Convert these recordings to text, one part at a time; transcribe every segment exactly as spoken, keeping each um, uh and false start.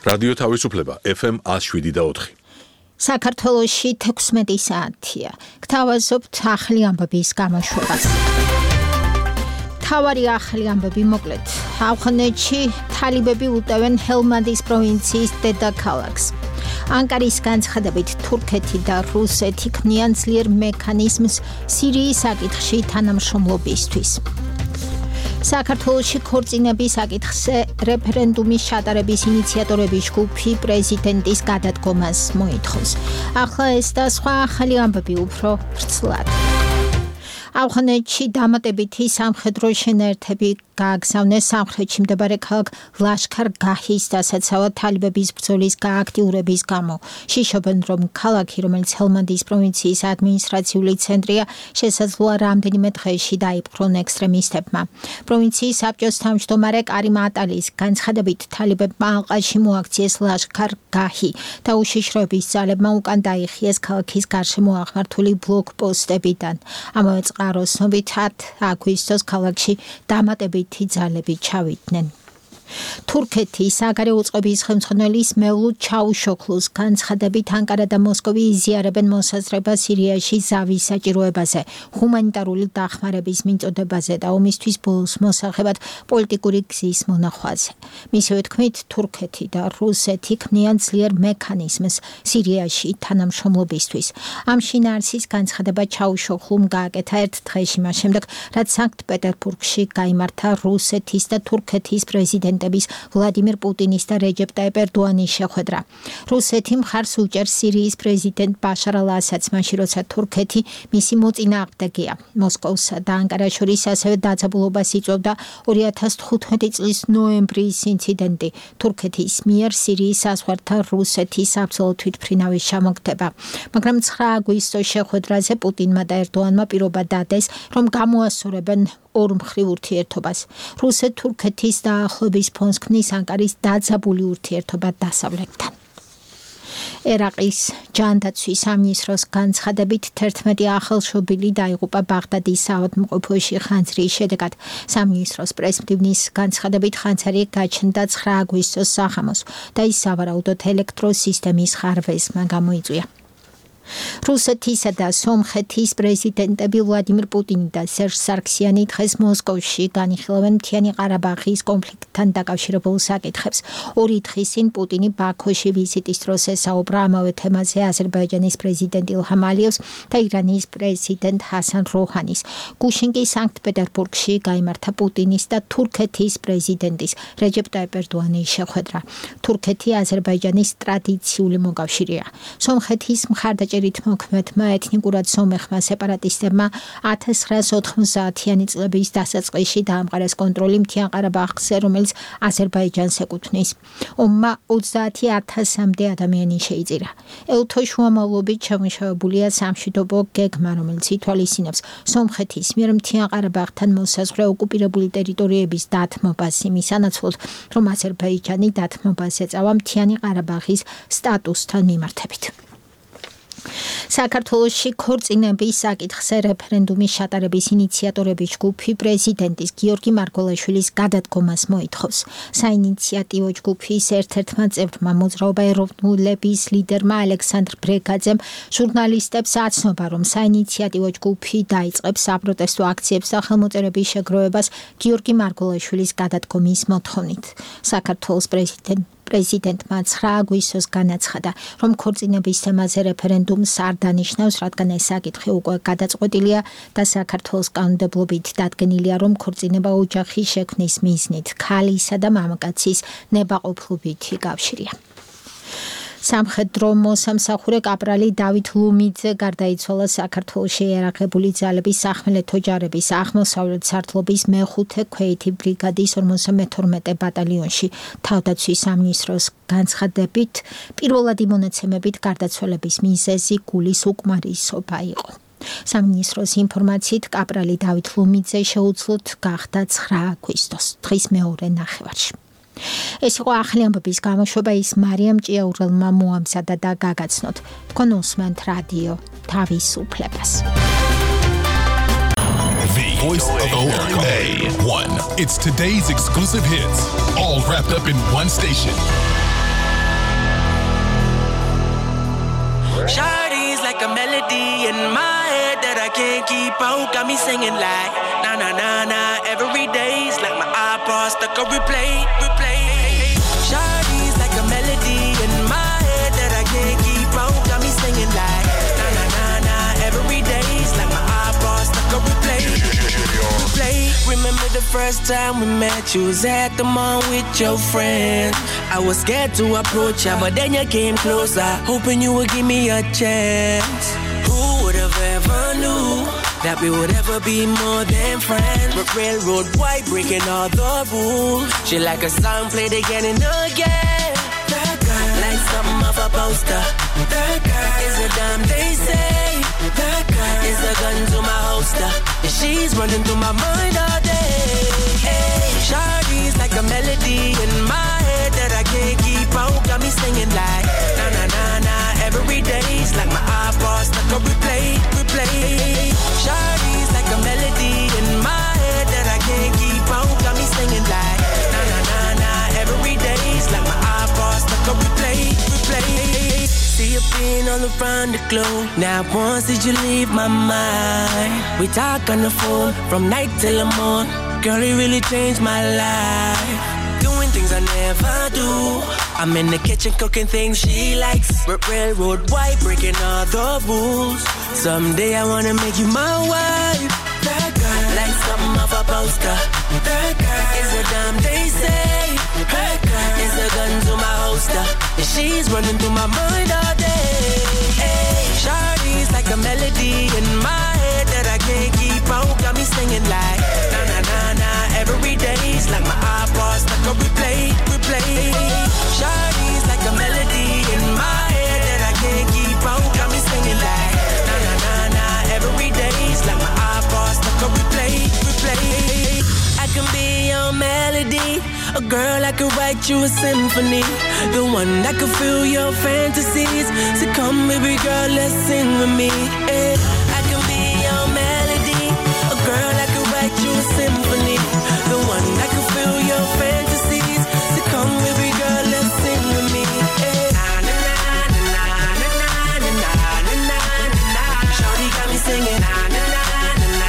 რადიო თავისუფლება ეფ ემ one oh seven და four. საქართველოში თექვსმეტი საათია. გთავაზობთ ახალი ამბების გამოშვებას. თავარი ახალი ამბები მოკლედ. ავღანეთში თალიბები უტევენ ჰელმანდის პროვინციის დედაქალაქს. ანკარის განცხადებით თურქეთი და რუსეთი ქმნიან ძლიერ მექანიზმს სირიის საკითხში თანამშრომლობისთვის. საქართველოში ქორწინების საკითხზე რეფერენდუმის ჩატარების ინიციატორების ჯგუფი პრეზიდენტის გადადგომას მოითხოვს. ახლა ეს და სხვა ახალი ამბები უფრო ვრცლად. ავღანეთში დამატებითი სამხედრო შენაერთები გააგზავნეს სამხრეთში მდებარე ქალაქ ლაშქარ-გაჰის დასაცავად თალიბების ბრძოლის გააქტიურების გამო. შიშობენ, რომ ქალაქი, რომელიც ჰელმანდის პროვინციის ადმინისტრაციული ცენტრია, შესაძლოა რამდენიმე დღეში დაიპყრონ ექსტრემისტებმა. პროვინციის საბჭოს თავმჯდომარე კარიმ ატალის განცხადებით, თალიბებმა ალყაში მოაქციეს ლაშქარ-გაჰი და უშიშროების ძალებმა უკან დაიხიეს ქალაქის გარშემო აღმართული ბლოკპოსტებიდან. ამავე წყაროს ცნობით ათი აგვისტოს ქალაქში დამატებით ძალები ჩავიდნენ. თურქეთი საგარეო უწყების ხელმძღვანელის მევლუდ ჩაუშოხლუს განცხადებით ანკარა და მოსკოვი იზიარებენ მოსაზრებას სირიაში ზავის საჭიროებაზე, ჰუმანიტარული დახმარების მიწოდებაზე და ომისთვის ბოლოს მოსახებად პოლიტიკური გზის მონახვაზე. მისივე თქმით, თურქეთი და რუსეთი ქმნიან ძლიერ მექანიზმს სირიაში თანამშრომლობისთვის. ამ შინაარსის განცხადება ჩაუშოხლუმ გააკეთა ერთ დღეში მას შემდეგ, რაც სანქტ-პეტერბურგში გაიმართა რუსეთის და თურქეთის პრეზიდენტ ვლადიმირ პუტინის და რეჯეპ ტაიპ ერდოანის შეხვედრა. რუსეთი მხარს უჭერს სირიის პრეზიდენტ ბაშარ ალ-ასადს, მაშინ როცა თურქეთი მისი მოწინააღმდეგეა. მოსკოვსა და ანკარას შორის ასევე დაძაბულობას იწვევდა ორი ათას თხუთმეტი წლის ნოემბრის ინციდენტი, თურქეთის მიერ სირიის საზღვართან რუსეთის საბრძოლო თვითმფრინავის ჩამოგდება. მაგრამ ცხრა აგვისტოს შეხვედრაზე პუტინმა და ერდოანმა პირობა დადეს, რომ გამოასწორებენ ორმხრივ ურთიერთობას. რუსეთ-თურქეთის დაახლოების ფონს ქმნის ანკარის დაძაბული ურთიერთობა დასავლეთთან. ერაყის ჯანდაცვის სამინისტროს განცხადებით თერთმეტი ახალშობილი დაიღუპა ბაღდადის საავადმყოფოში ხანძრის შედეგად. სამინისტროს პრესმდივნის განცხადებით ხანძარი გაჩნდა ცხრა აგვისტოს სახამოს და ის სავარაუდოდ ელექტროსისტემის ხარვეზმა გამოიწვია. რუსეთისა და სომხეთის პრეზიდენტები ვლადიმირ პუტინი და სერჟ სარქსიანი დღეს მოსკოვში განიხილავენ მთიანი ყარაბაღის კონფლიქტთან დაკავშირებულ საკითხებს. ორი დღის წინ პუტინი ბაქოში ვიზიტის დროს ესაუბრა ამავე თემაზე აზერბაიჯანის პრეზიდენტ ილჰამ ალიევს და ირანის პრეზიდენტ ჰასან როჰანის. გუშინ კი სანქტ-პეტერბურგში გაიმართა პუტინის და თურქეთის პრეზიდენტის რეჯეპ ტაიპ ერდოანის შეხვედრა. თურქეთი აზერბაიჯანის ტრადიციული მოკავშირეა. სომხეთის მხარდაჭერით მოქმედმა ეთნიკურად სომეხმა სეპარატისტებმა ათას ცხრაას ოთხმოცდაათიანი წლების დასაწყისში დაამყარეს კონტროლი მთიან ყარაბაღზე, რომელიც აზერბაიჯანს ეკუთვნის. ომმა ოცდაათი ათასამდე ადამიანი შეიწირა. ელთო შუამავლობით შემუშავებულია სამშვიდობო გეგმა, რომელიც ითვალისწინებს სომხეთის მიერ მთიან ყარაბაღთან მოსაზღვრე ოკუპირებული ტერიტორიების დათმობას იმის სანაცვლოდ, რომ აზერბაიჯანი დათმობას ეწავა მთიანი ყარაბაღის სტატუსთან მიმართებით. საქართველოში ქორწინების საკითხზე რეფერენდუმის ჩატარების ინიციატორების ჯგუფი პრეზიდენტის გიორგი მარგველაშვილის გადადგომას მოითხოვს. საინიციატივო ჯგუფის ერთ-ერთმა წევრმა მოძრაობა ეროვნულების ლიდერმა ალექსანდრ ბრეგაძემ ჟურნალისტებს აცნობა, რომ საინიციატივო ჯგუფი დაიწყებს საპროტესტო აქციებს და ხელმოწერების შეგროვებას გიორგი მარგველაშვილის გადადგომის მოთხოვნით. საქართველოს პრეზიდენტ პრეზიდენტმა ცხრა აგვისტოს განაცხადა, რომ ქორწინების თემაზე რეფერენდუმს არ დანიშნავს, რადგან ეს საკითხი უკვე გადაწყვეტილია და საქართველოს კანონმდებლობით დადგენილია, რომ ქორწინება ოჯახის შექმნის მიზნით, ქალისა და მამაკაცის ნებაყოფლობით იკავშირია. სამხედრო მოსამსახურე კაპრალი დავით ლუმიძე გარდაიცვალა საქართველოში ერაღებული ძალების სახმელეთო ჯარების აღმოსავლეთ სარდლობის მეხუთე ქვეითი ბრიგადის ორმოცდამეთორმეტე ბატალიონში. თავდაცვის სამინისტროს განცხადებით, პირველადი მონაცემებით გარდაცვალების მიზეზი გულის უკმარისობა იყო. სამინისტროს ინფორმაციით კაპრალი დავით ლუმიძე შეუძლოდ გახდა ცხრა აგვისტოს, დღის მეორე ნახევარში. ეს იყო ახალი ამბების გამოშვება, ის მარიამ ჭიაურელმა მოამზადა და გაგაცნოთ. თქვენ უსმენთ რადიო თავისუფლებას. The Voice of O A one. It's today's exclusive hits, all wrapped up in one station. Shawty's like a melody in my head that I can't keep out. Got me singing like na na na na every day's like my iPod stuck on replay, replay. Shawty's like a melody in my head that I can't keep out. Got me singing like na na na na every day's like my iPod stuck on replay, replay. Remember the first time we met, you was at the mall with your friends. I was scared to approach ya, but then you came closer, hoping you would give me a chance. Who would have ever knew that we would ever be more than friends? But railroad white breaking all the rules. She like a song played again and again. That girl, like something off a poster. That girl is a damn they say. That girl is a gun to my holster, and she's running through my mind all day. Hey, Shawty's like a melody in my head that I can't keep out. Got me singing like na na na na every day's like my iPod stuck on replay, replay. Shawty's like a melody in my head that I can't keep out. Got me singing like na na na na every day's like my iPod stuck on replay, replay. See you being all around the globe. Now once did you leave my mind? We talk on the phone from night till the morning. Girl, it really changed my life. Doing things I never do. I'm in the kitchen cooking things she likes. Railroad white breaking all the rules. Someday I wanna make you my wife. That girl, like something off a poster. That girl is a damn they say. That girl is a gun to my holster, and she's running through my mind all day. Hey, Shawty's like a melody in my head that I can't keep out. Got me singing like na na na na every day's like my iPod stuck on replay, replay. Shawty's like a melody in my head that I can't keep out. Got me singing like na na na na every day's like my iPod stuck on replay, replay. I can be your melody, a girl I could write you a symphony, the one that could fill your fantasies. So come baby girl, let's sing with me. Yeah. I can be your melody, a girl I could write you a symphony, the one that could fill your fantasies. So come baby girl, let's sing with me. Yeah. Na na na na na na na na na na. Shawty got me singing na na na na na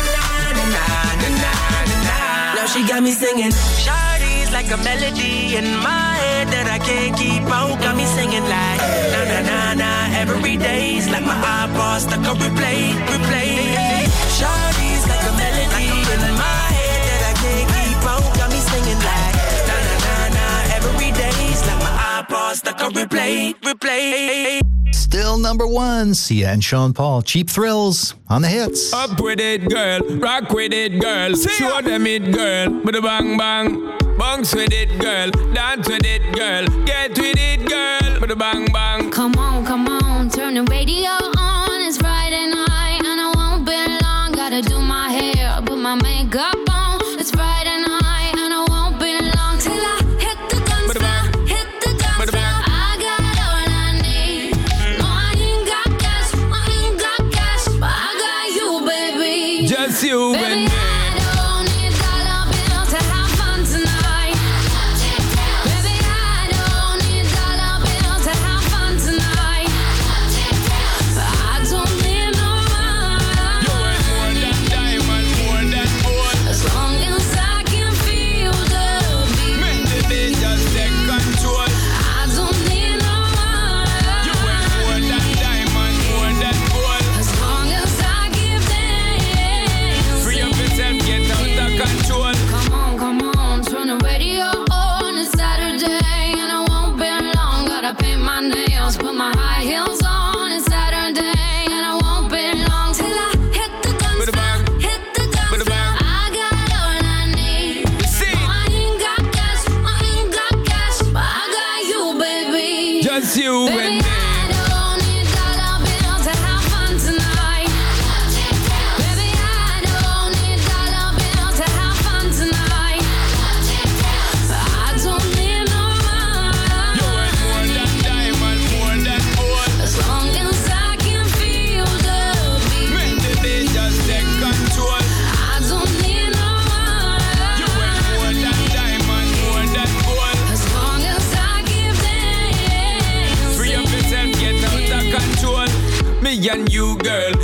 na na na na. Now she got me singing. Shawty's like a melody in my head that I can't keep out. Got me singing like na na na na every day's like my iPod stuck on replay, replay. Shawty's like a melody in my head that I can't keep out. Got me singing like na na na na every day's like my iPod stuck on replay, replay. Still number one, Sia and Sean Paul. Cheap Thrills on the hits. Up with it, girl. Rock with it, girl. Show them it, girl. With a bang bang. Bounce with it, girl. Dance with it, girl. Get with it, girl. With a bang bang. Come on, come on. Turn the radio on. It's Friday night and I won't be long. Gotta do my hair, put my makeup on. It's Friday night and I won't be long till I hit the guns now. Hit the guns now. I got all I need. No, I ain't got cash. I ain't got cash, but I got you, baby. Just you, baby.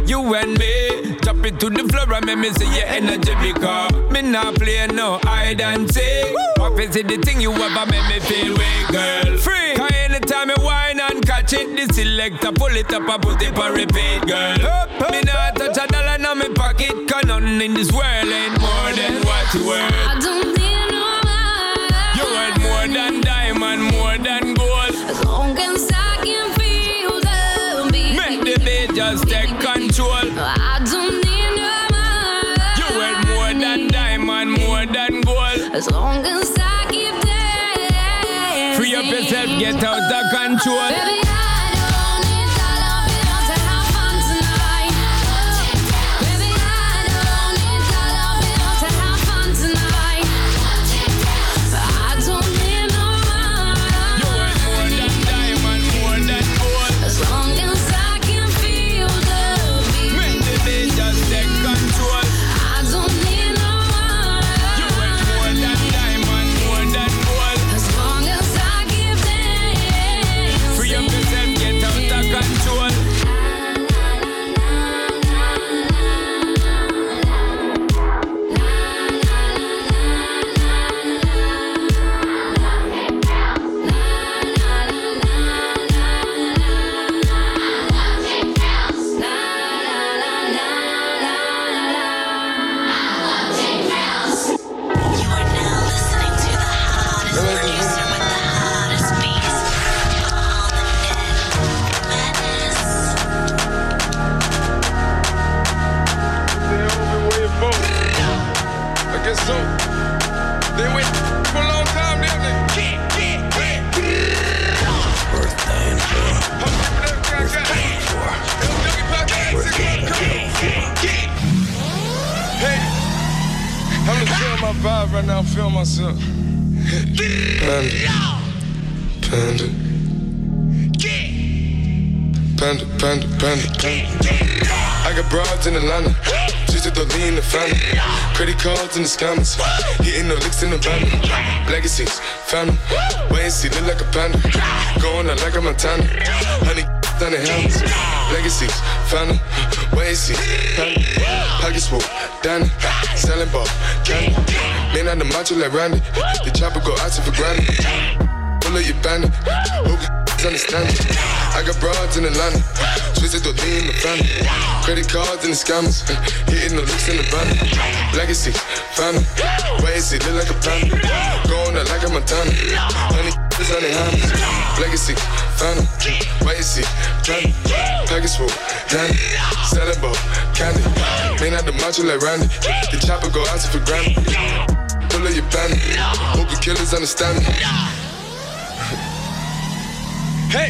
You and me, chop it to the floor and make me see your energy because me not play no hide and seek. What is it the thing you ever make me feel weak, girl? Free. Cause anytime you whine and catch it, the selector pull it up and put it for repeat, girl. Up, up, me not touch a dollar in my pocket, cause nothing in this world ain't more than what you worth. I don't need no man. You worth more than diamond, more than gold. As long as I can feel the beat. Make the beat just take control. I don't need no man. You worth more than diamond, more than gold. As long as I keep dancing. Free up yourself, get out of control. Baby, I don't need dollar bill to have fun tonight. Baby, I don't need dollar bill to have fun tonight. I don't need no man. You worth more than diamond, more than gold. As long as I can feel the beat. Make the beat just take control. I don't need no man. You worth more than diamond, more than gold. As long as I keep dancing. Free up yourself, get out of control. You are now listening to the hottest producer with the hottest beats on the net. Madness. I guess so. They went for a long time, didn't they? Hey, I'm just feeling my vibe right now. I'm feeling myself. Panda. Panda. Panda, panda, panda, panda. I got broads in Atlanta. Just to lean the family. Credit cards in the scammers. Hitting the licks in the van. Legacies, phantom. Wait and see, look like a panda. Going out like a Montana. Honey, down the helmets. Legacies, phantom. Wait and see, panda. Pockets full, Danny. Selling ball, candy. Man on the macho like Randy. The chopper go out to for granted. Pull up your bandit. Hope you understand it. I got broads in Atlanta. Twisted to lean in the family. Credit cards and the scammers. Hitting the licks in the van. Legacy, family. Wait and see, look like a panda. Going out like a Montana. Honey, is on the hands. Legacy, family. Wait and see, family. Package full, Danny. Selling ball, candy. Man out the macho like Randy. The chopper go out to for granted. Pull up your bandit. Hope the killers understand me. Hey!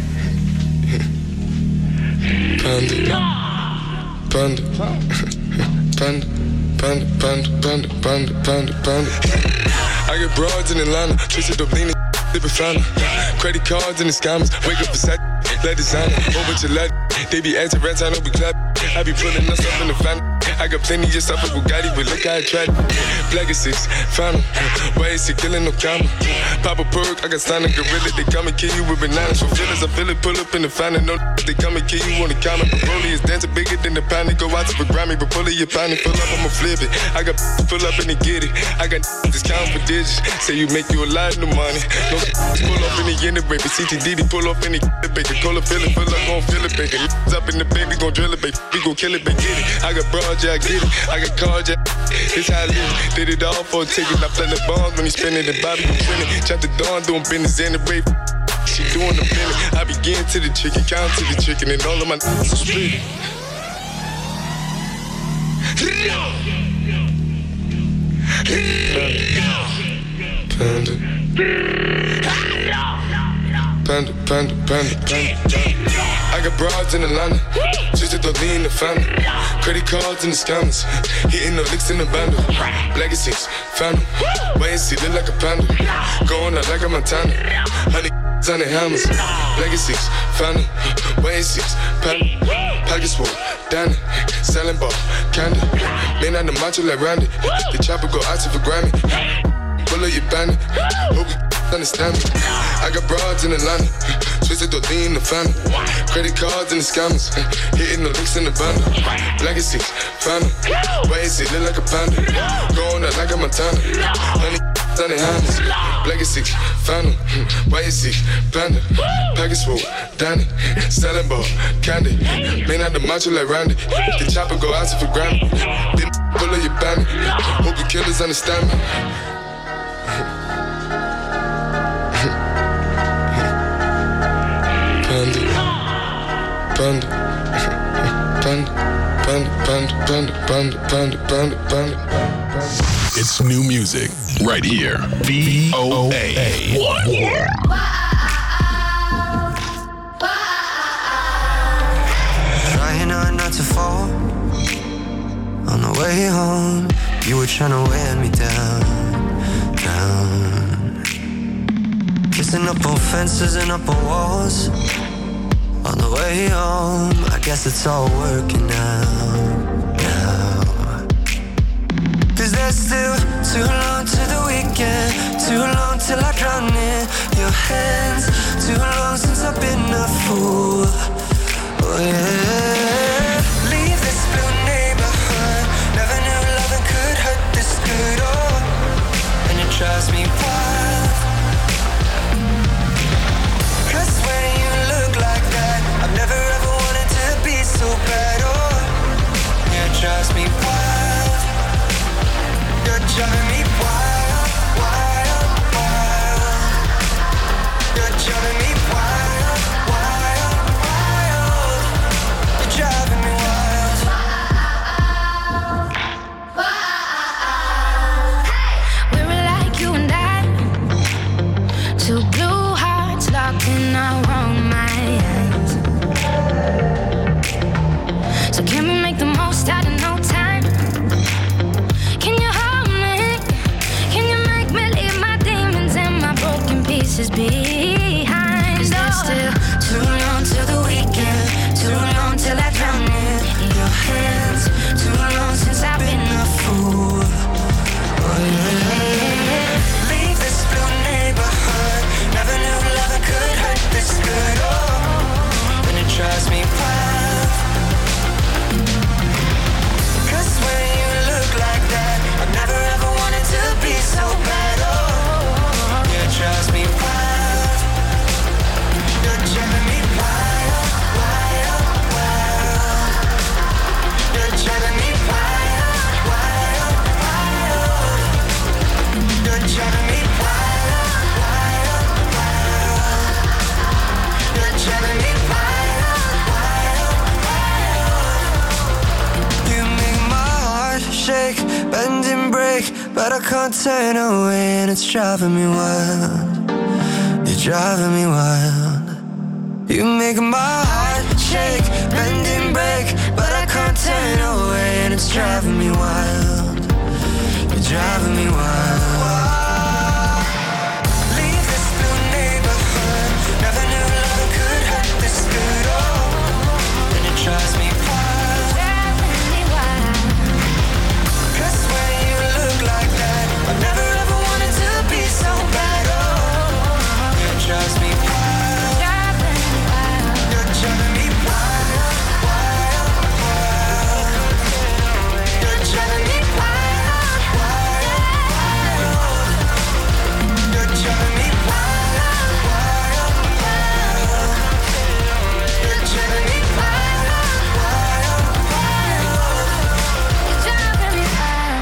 Panda. Panda. Panda. Panda. Panda. Panda. Panda. Panda. Panda. I get broads in Atlanta. Twisted up leaning. They be found. Credit cards and the scammers. Wake up beside. Let designer. Over to let. They be acting rats. I know we clap. I be pulling us up in the family. I got plenty just off of Bugatti, but look how I tried. Black is six, found him. Why is he killing no comma? Pop a perk, I got signed a gorilla. They come and kill you with bananas. For feelings, I feel it, pull up in the fountain. No, they come and kill you on the counter. But Broly is dancing bigger than the pound. They go out to the Grammy, but pull it, you find it. Pull up, I'ma flip it. I got pull up and they get it. I got discount for digits. Say you make you a lot of money. No, pull up in the end of baby. C T D D, pull up in the baby. Cola fill it, pull up, gon' fill it, baby. Up in the baby, gon' drill it, baby. We gon' kill it, baby. Get it. I got broad, yeah, I get it. I got cards, yeah. It's how I live. Did it all for a ticket. I play the bombs when he spinning the Bobby, you spinning. Chop the dawn, doing business in the rape. She doing the billing. I begin to the chicken, count to the chicken, and all of my n***s are split. Panda. Panda, panda, panda, panda. I got broads in Atlanta, just to lean the family. Credit cards and the scammers, hitting the licks in the bundle. Legacies, phantom, wait and see, look like a panda. Going out like a Montana, honey on the hammers. Legacies, phantom, wait and see, panda. Pockets full, Danny, selling ball, candy. Man on the macho like Randy, the chopper go out to for Grammy. Pull up your bandit, hope you understand me. I got broads in Atlanta, Twisted the lean, the family. Credit cards and the scammers. Hitting the licks in the bundle. Black is six, family. Why is it look like a panda? Going out like a Montana. Honey, honey, hands. Black is six, family. Why is six, panda? Package full, Danny. Selling ball, candy. Man out the macho like Randy. The chopper go out for granted. Then pull up your bandit. Hope the killers understand me. Panda, panda, panda, panda, panda, panda, panda, panda, panda. It's new music right here. V O A one. Trying hard not to fall. On the way home, you were trying to wear me down, down. Kissing up on fences and up on walls. On the way home, I guess it's all working out now. Cause there's still too long to the weekend. Too long till I drown in your hands. Too long since I've been a fool. Oh yeah. Leave this blue neighborhood. Never knew loving could hurt this good. Oh, and it drives me wild. Cause when you look like that, I've never ever wanted to be so bad. Oh, yeah, it drives me wild. You're driving me wild, wild, wild. You're driving me wild, wild, wild. You're driving me wild. We were like you and I, two blue hearts locked in our own minds. So can we make the most out of no time? Can you hold me? Can you make me leave my demons and my broken pieces behind? Cause there's still too long till the weekend. Too long till I drown in your hands. Too long since I've been a fool. Oh yeah. Leave this blue neighborhood. Never knew loving could hurt this good. Oh, and it drives me wild. Cause when you look like that, I've never ever wanted to be so bad. Oh, yeah, it drives me wild. You're driving me wild, wild, wild. You're driving me wild, wild, wild. You're driving me wild, wild, wild. You're driving me wild, wild, wild. You make my heart shake, bend and break, but I can't turn away, and it's driving me wild. You're driving me wild. You make my heart shake, bend and break, but I can't turn away, and it's driving me wild. You're driving me wild. Leave this blue neighborhood. Never knew love could hurt this good. Oh, and it drives me wild. Cause when you look like that, I never ever wanted to be so bad. Oh, it drives me wild. You're driving me wild, wild, wild. You're driving me wild, wild, wild. You're driving me wild, wild, wild. You're driving me wild, wild, wild. You're driving me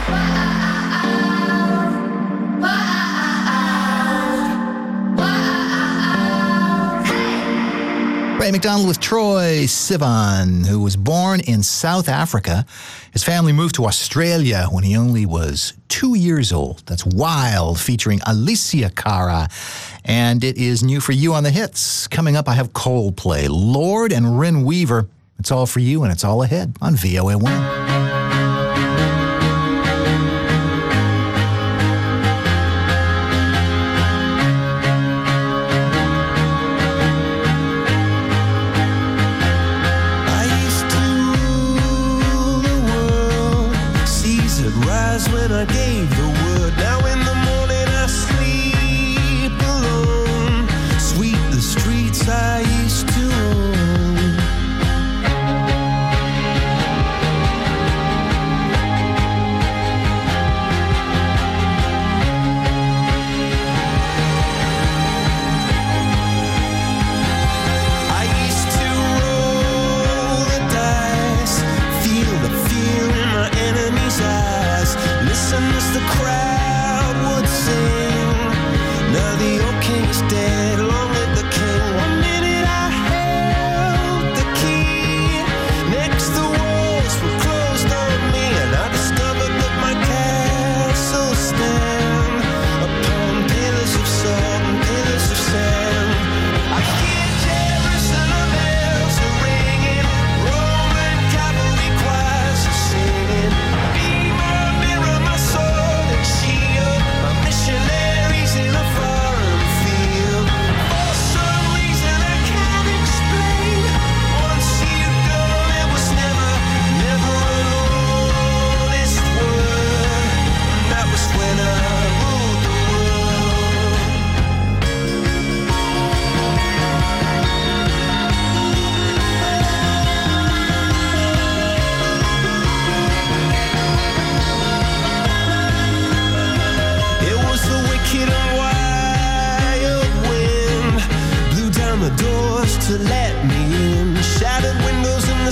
Ray McDonald with Troye Sivan, who was born in South Africa. His family moved to Australia when he only was two years old. That's Wild, featuring Alicia Cara. And it is new for you on the hits. Coming up, I have Coldplay, Lorde and Rin Weaver. It's all for you, and it's all ahead on V O A one. When I gave the word, now in the morning I sleep alone. Sweep the streets I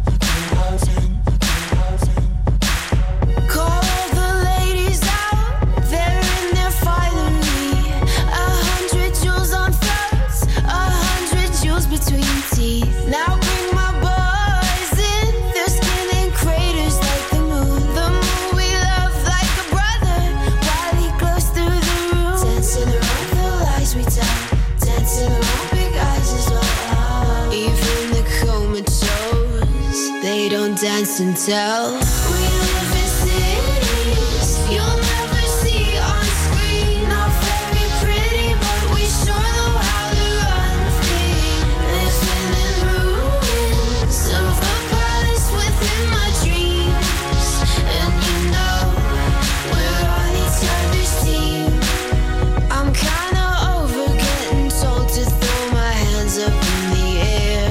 Call the ladies out, they're in their finery. A hundred jewels on throats, a hundred jewels between teeth. Now bring my boys in, their skin in craters like the moon. The moon we love like a brother, while he glows through the room. Dancing around the lies we tell, dancing around big eyes as well. Even the comatose, they don't dance and tell. We live in cities you'll never see on screen. Not very pretty, but we sure know how to run free. Living in ruins of a palace within my dreams. And you know we're on each other's team. I'm kinda over getting told to throw my hands up in the air.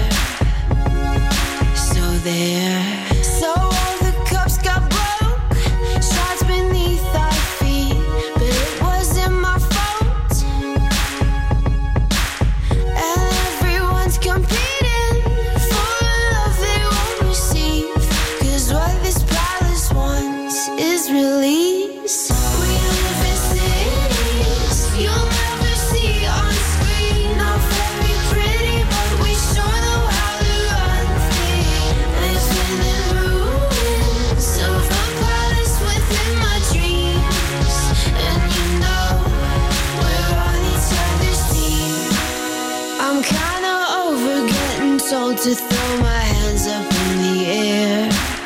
So there. So all the cups got broke, shards beneath our feet, but it wasn't my fault. And everyone's competing for a love they won't receive, 'cause what this palace wants is release. We live in cities you'll never see on screen. Not very pretty, but we sure know how to run free. Living in ruins of a palace within my dreams. And you know we're on each other's team. I'm kinda over getting told to throw my hands up in the air.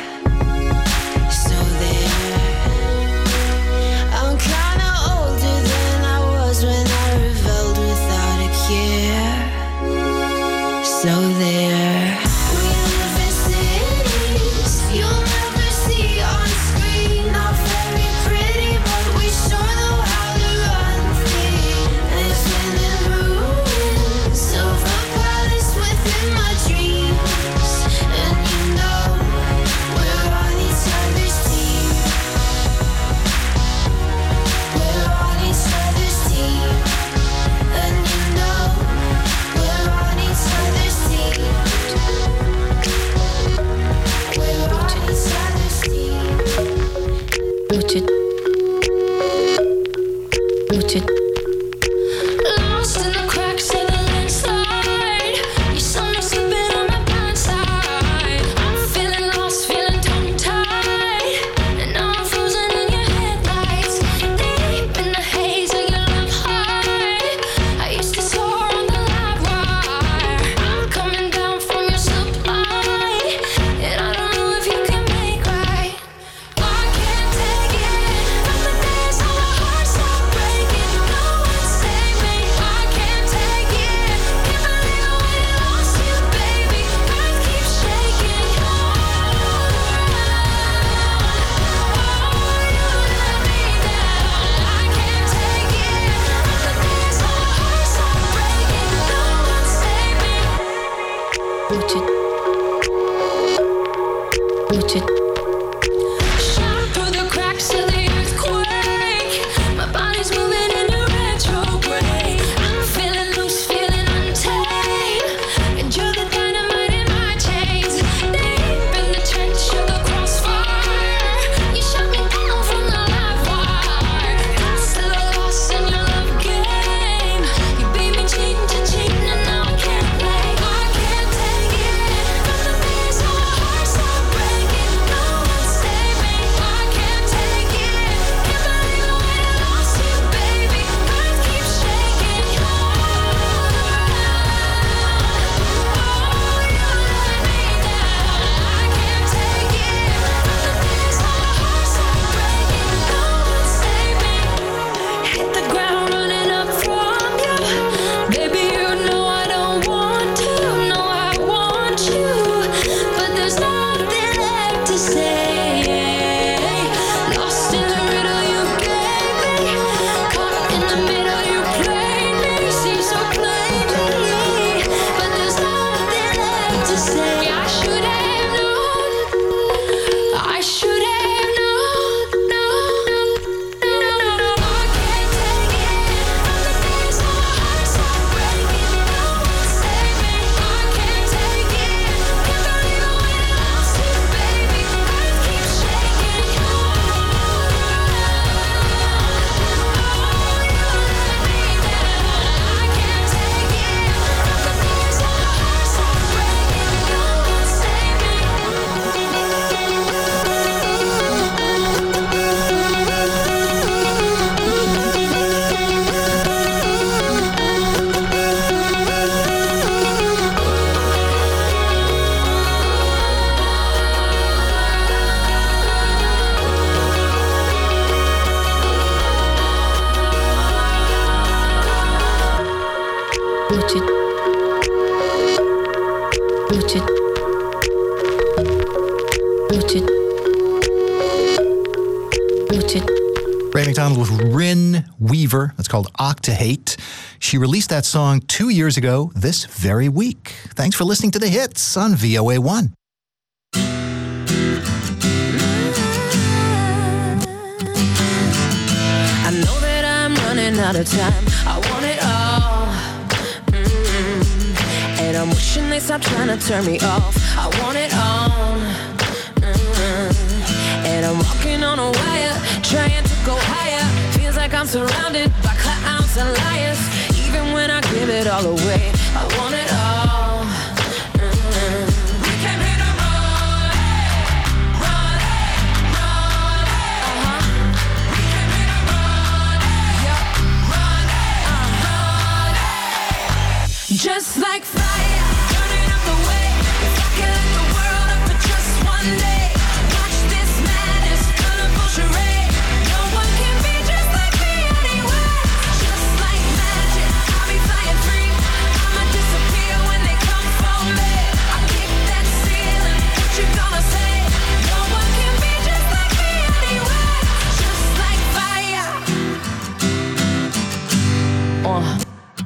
So there. I'm kinda older than I was when I rebelled without a care. So there. We live in cities you'll never see on screen. Not very pretty, but we sure know how to run free. Living in ruins of a palace within my dreams. And Put it. Shot through the cracks of the earthquake. My body's moving in a retrograde. I'm feeling loose, feeling untamed. And you're the dynamite in my chains. Deep in the trench of the crossfire. You shut me down from the live wire. Got still lost in your love game. You beat me cheating to cheating, and now I can't play. I can't take it. From the beats, my heart start breaking. No one save me. I can't take it. Can't believe the way I lost you, baby. Earth keeps shaking. You're around. Oh, you let me down. I can't take it. From the beats, my heart start breaking. No one save me. Hit the ground running up from you. Baby, you know I don't want to. No, I want you. But there's nothing left to say. Lost in the riddle you gave me. Caught in the middle you played me. See so plainly. But there's nothing left to say. I should have known. I should have known. No, no, no, no. I can't take it. From the beats, my heart start breaking. No one save me. I can't take it. Can't believe the way I lost you, baby. Earth keeps shaking. You're around. Oh, you let me down. I can't take it. From the beats, my heart start breaking. No one save me. Put it. Put it. Put it. Put it. Ray McDonald with Rin Weaver. That's called Octahate. She released that song two years ago this very week. Thanks for listening to The Hits on V O A one. I know that I'm running out of time. I want it all. Mm. And I'm wishing they stop trying to turn me off. I want it all. Mm. And I'm walking on a wire, trying to go higher. Feels like I'm surrounded by clowns and liars. Even when I give it all away, I want it all. Mm. We came here to run, run, run. Uh-huh. We came here to run, run, run. Just like fire, burning up the way. If I could light the world up for just one day, watch this madness, colorful charade. No one can be just like me anyway. Just like magic, I'll be flying free. I'ma disappear when they come for me. I kick that ceiling, what you gonna say? No one can be just like me anyway. Just like fire. Uh.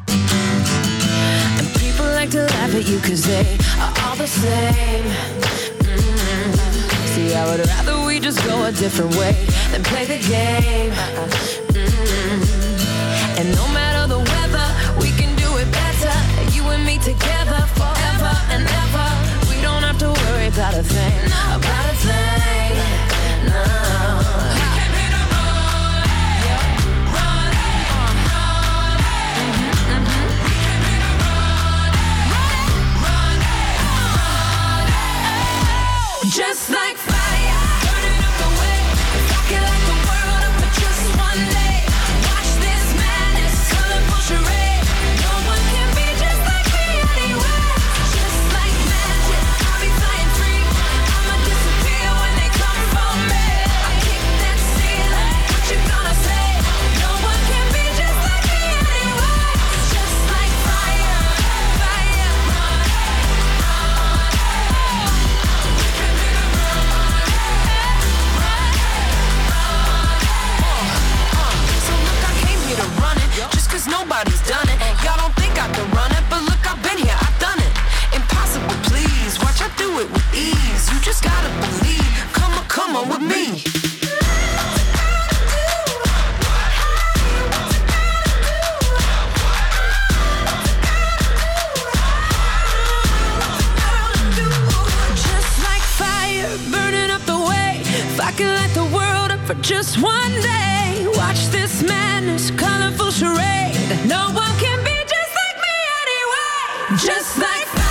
And people like to laugh at you cause they are all the same. Mm. See, I would rather we just go a different way than play the game. Mm. And no matter the weather, we can do it better. You and me together forever and ever. We don't have to worry about a thing, about a thing. No. We came here to run, run, run. Mhm, mhm. We came here to run, run, run. Just like fire, burning up the way. If I could light the world up for just one day, watch this madness, colorful charade. No one can be just like me anyway. Just like magic, I'll be flying free. I'ma disappear when they come for me. I kick that ceiling, what you gonna say? No one can be just like me anyway. Just like fire, fire, run, run. We came here to run, run, run. So look, I came here to run it, just cause nobody's done it. Y'all don't think I can run it, but look, I've been here, I've done it. Impossible, please, watch I do it with ease. You just gotta believe. on with me. Just like fire burning up the way. If I could light the world up for just one day, watch this madness, colorful charade. No one can be just like me anyway. Just like fire.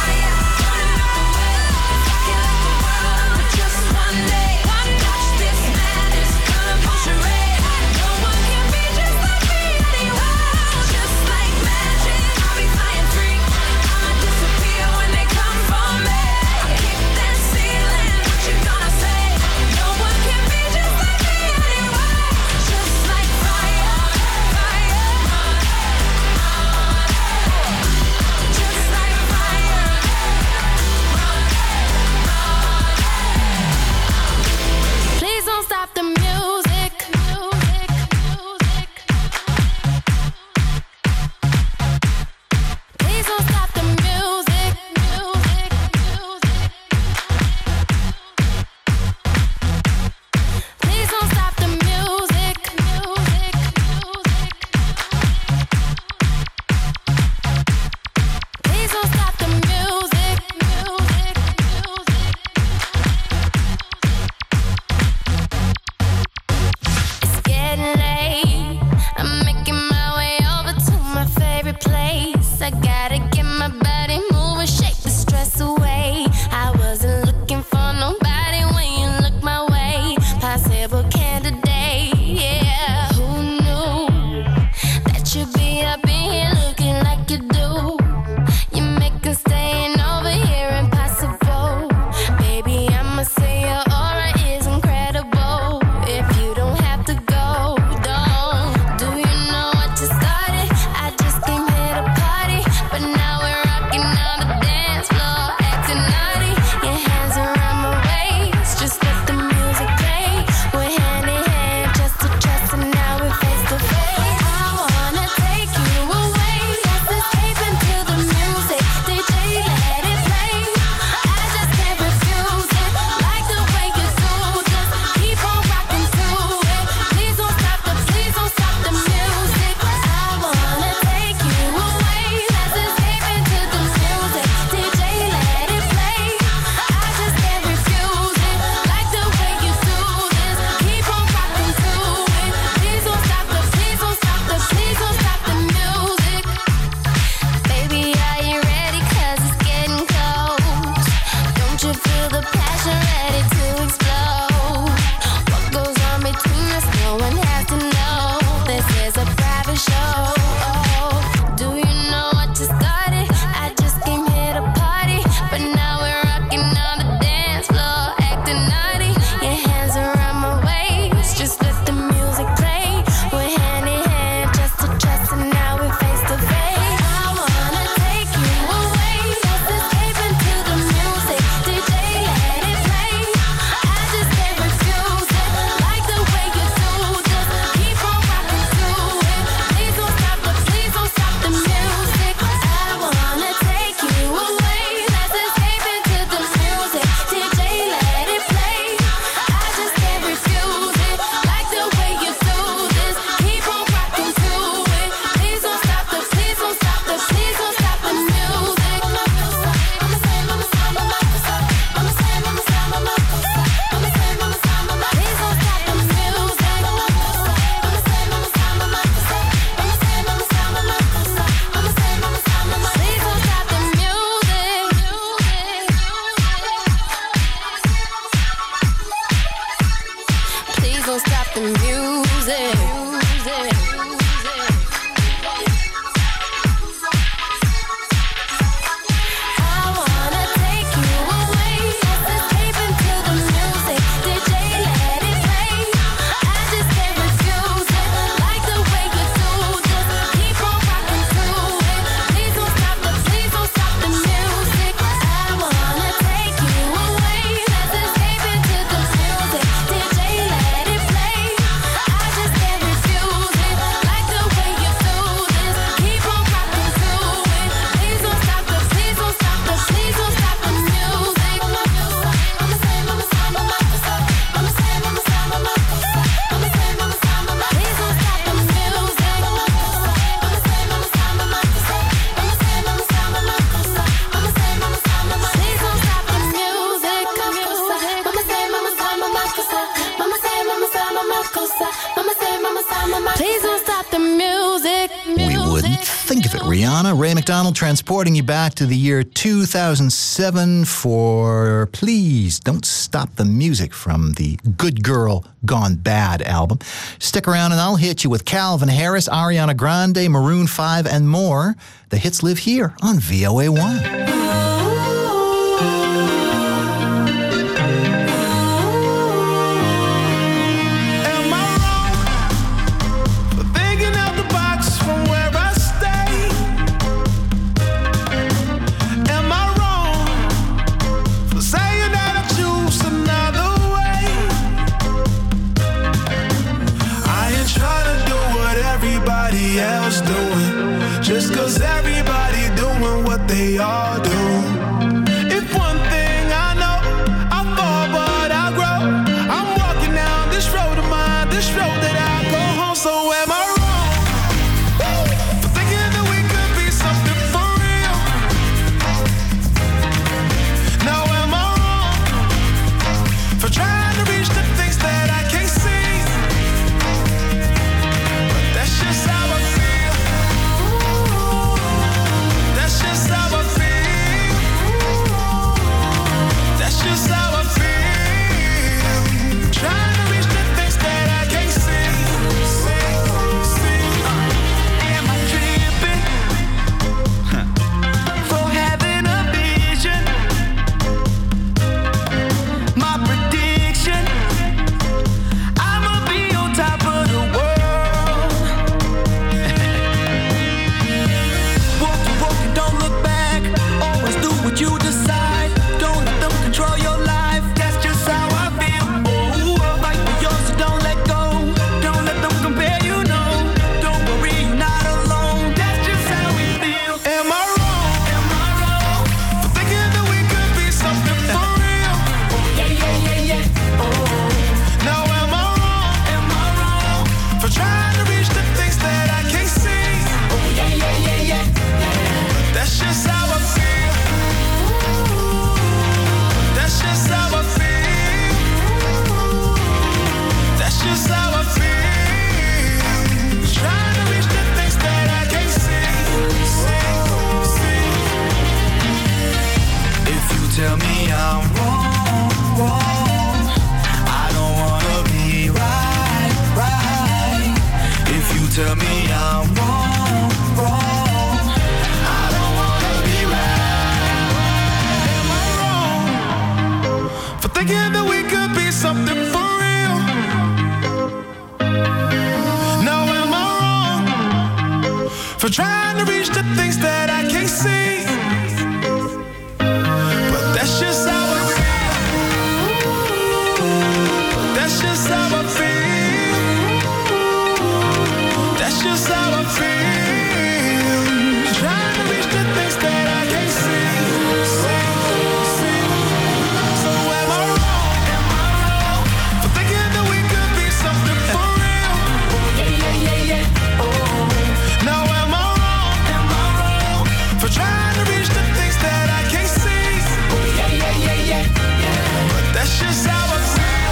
Rihanna, Ray McDonald transporting you back to the year two thousand seven for Please Don't Stop the Music from the Good Girl Gone Bad album. Stick around and I'll hit you with Calvin Harris, Ariana Grande, Maroon five, and more. The hits live here on V O A one. Else doing just cause everybody doing what they all do. If one thing I know, I fall but I grow. I'm walking down this road of mine, this road that I go home. So am I wrong for thinking that we could be something for real? Now am I wrong for trying to reach the things that I can't see? But that's just how I feel. That's just how I feel. That's just how I feel. Trying to reach the things that I can't see. See, see. Am I tripping for having a vision? My prediction, I'ma be on top of the world. Walk the walk and don't look back. Always do what you decide. Don't let them control your life. That's just how I feel. Oh, fight for yours, so don't let go. Don't let them compare you, no. Don't worry, you're not alone. That's just how we feel. Am I wrong? Am I wrong for thinking that we could be something for real? Oh, yeah, yeah, yeah, yeah. Oh. Now am I wrong? Am I wrong for trying to reach the things that I can't see? Oh, yeah, yeah, yeah, yeah. That's just how I feel. That's just how I feel. That's just how I feel. Trying to reach the things that I can't see. See, see. If you tell me I'm wrong, wrong, I don't wanna be right, right. If you tell me I'm wrong, wrong, I don't wanna be right. Am I wrong for thinking that we could be something for real? Now am I wrong for trying to reach the things that I can't see? But that's just how I feel. That's just how I feel. That's just how I feel. Trying to reach the things that I can't see. See, see. So am I wrong? Am I wrong for thinking that we could be something for real? Oh, yeah, yeah, yeah, yeah. Oh. Now am I wrong? Am I wrong for trying to reach the things that I can't see? Oh, yeah, yeah, yeah, yeah, yeah. But that's just how I feel.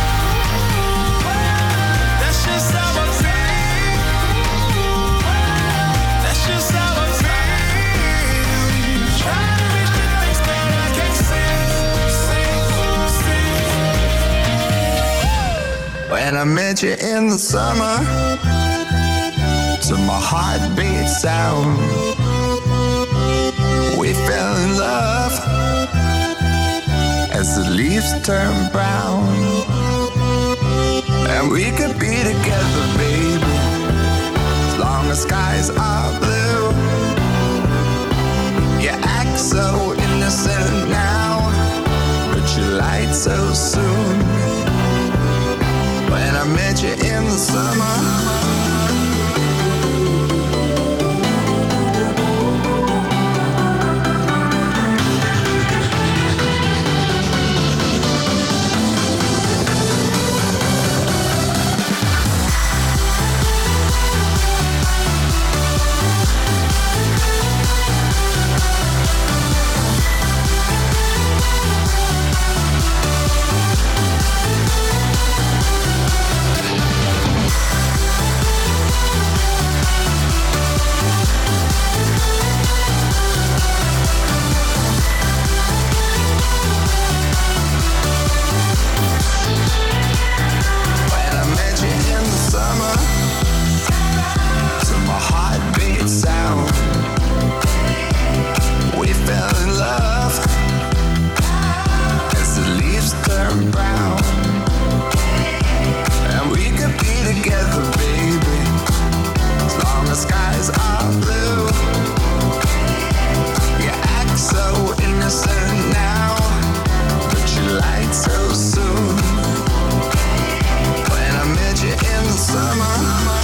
That's just how I feel. That's just how I feel. Trying to reach the things that I can't see. See, see. When I met you in the summer, to my heartbeat sound, we fell in love as the leaves turn brown. And we could be together, baby, as long as skies are blue. You act so innocent now, but you lied so soon. When I met you in the summer, and brown. And we could be together, baby, as long as skies are blue. You act so innocent now, but you lied so soon. When I met you in the summer,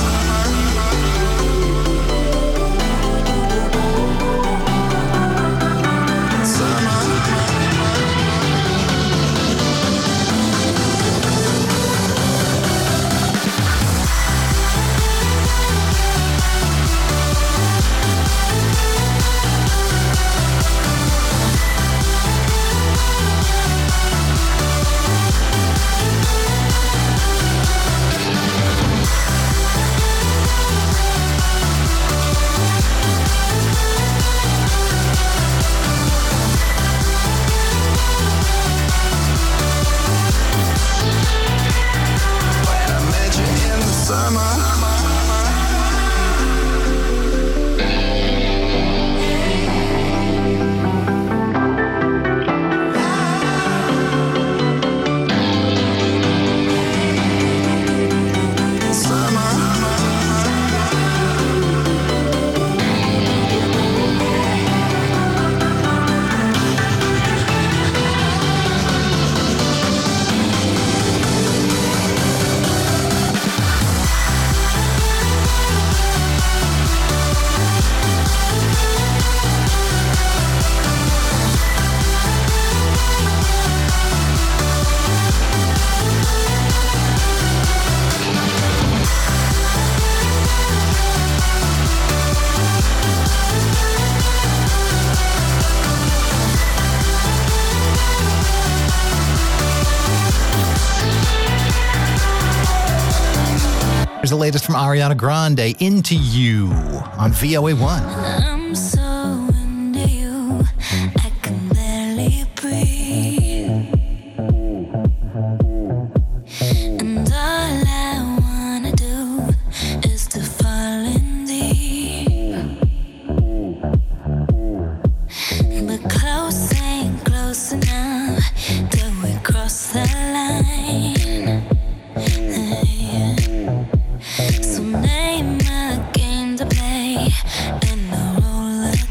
here's the latest from Ariana Grande, Into You, on V O A one. I'm so into you, I can barely breathe. And all I wanna do is to fall in deep. But close ain't close enough till we cross the line. So name a game to play and a roll of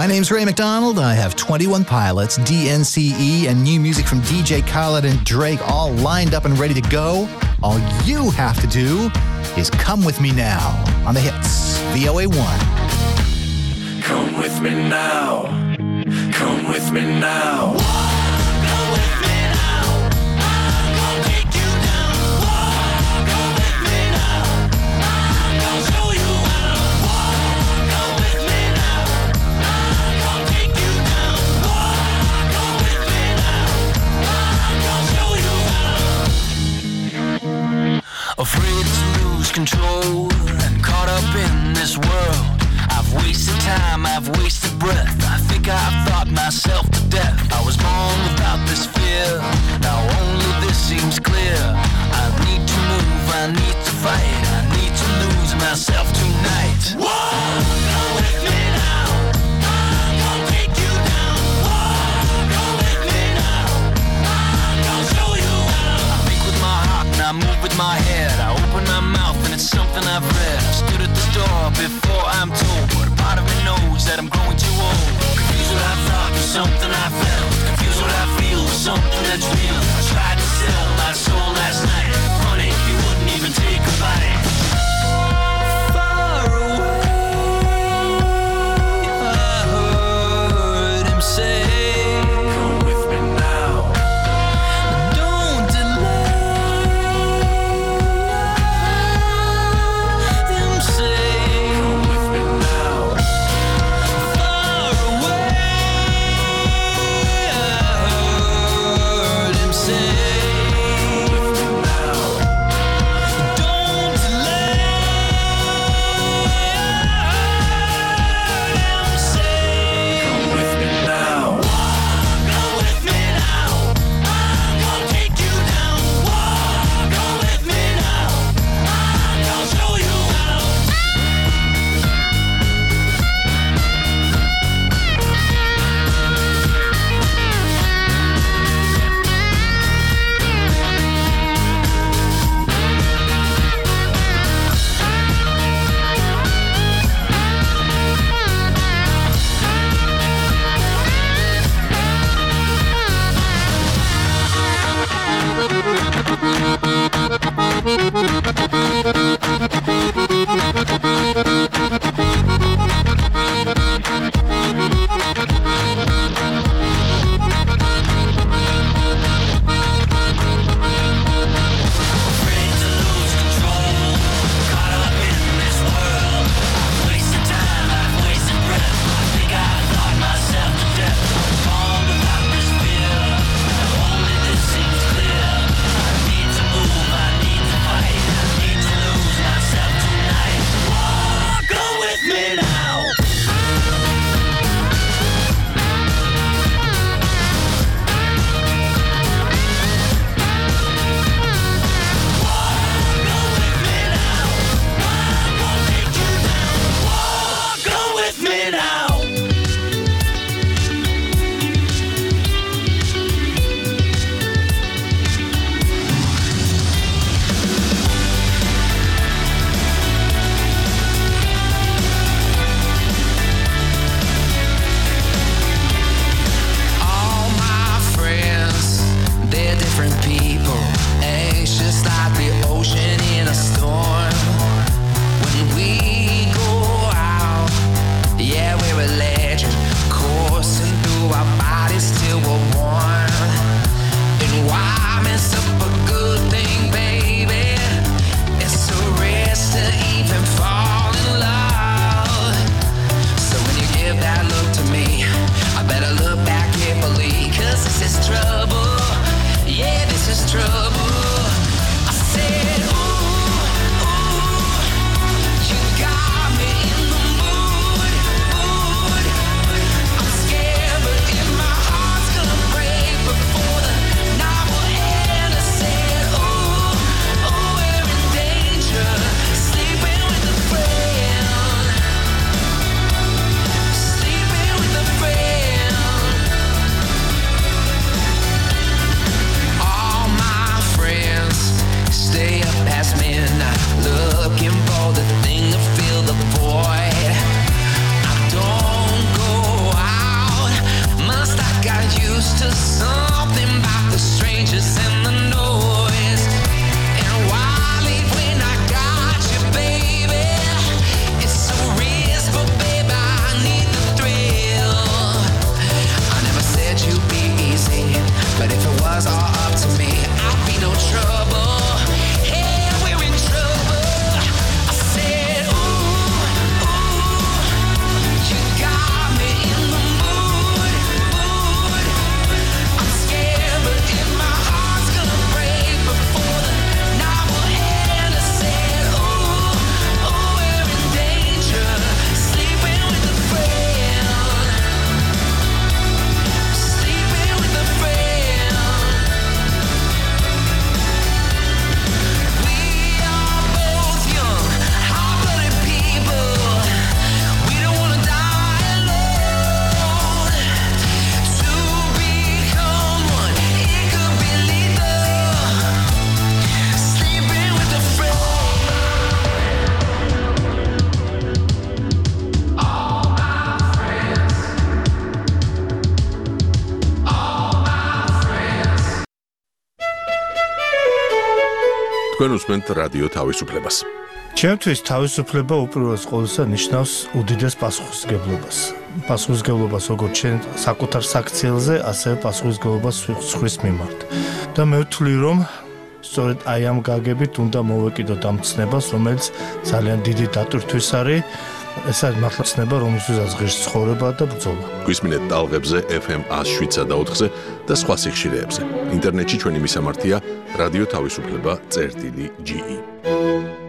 My name's Ray McDonald. I have twenty-one Pilots, D N C E, and new music from D J Khaled and Drake all lined up and ready to go. All you have to do is come with me now on the hits, V O A one. Come with me now. Come with me now. Afraid to lose control and caught up in this world. I've wasted time, I've wasted breath. I think I've thought myself to death. I was born without this fear. Now only this seems clear. I need to move, I need to fight. I need to lose myself tonight. Whoa, come with me now. I'm gonna take you down. Whoa, come with me now. I'm gonna show you how. I think with my heart and I move with my head. I open my mouth and it's something I've read. I stood at the door before I'm told, but a part of me knows that I'm growing too old. Confused what I thought was something I felt. Confused what I feel was something that's real. I tried to sell my soul last night. Funny, you wouldn't even take a bite. Far away, I heard him say, come with me now. Don't delay. Him say, come with me now. Far away, I heard him say, come with me now. თქვენ უსმენთ რადიო თავისუფლებას. ჩემთვის თავისუფლება უპირველეს ყოვლისა ნიშნავს უდიდეს პასუხისმგებლობას. პასუხისმგებლობას როგორც ჩვენ საკუთარ საქციელზე, ასევე პასუხისმგებლობას სხვის მიმართ. და მე ვთვლი, რომ სწორედ აი ამ გაგებით უნდა მოვეკიდოთ ამ ცნებას, რომელიც ძალიან დიდი დატვირთვის არის. ეს არის მართლა ცნება, რომელსაც ღირს ცხოვრება და ბრძოლა. გვისმინეთ ტალღებზე F M one oh seven და ოთხზე და სხვა სიხშირეებზე. ინტერნეტში ჩვენი მისამართია რადიო თავისუფლება წერტილი G E.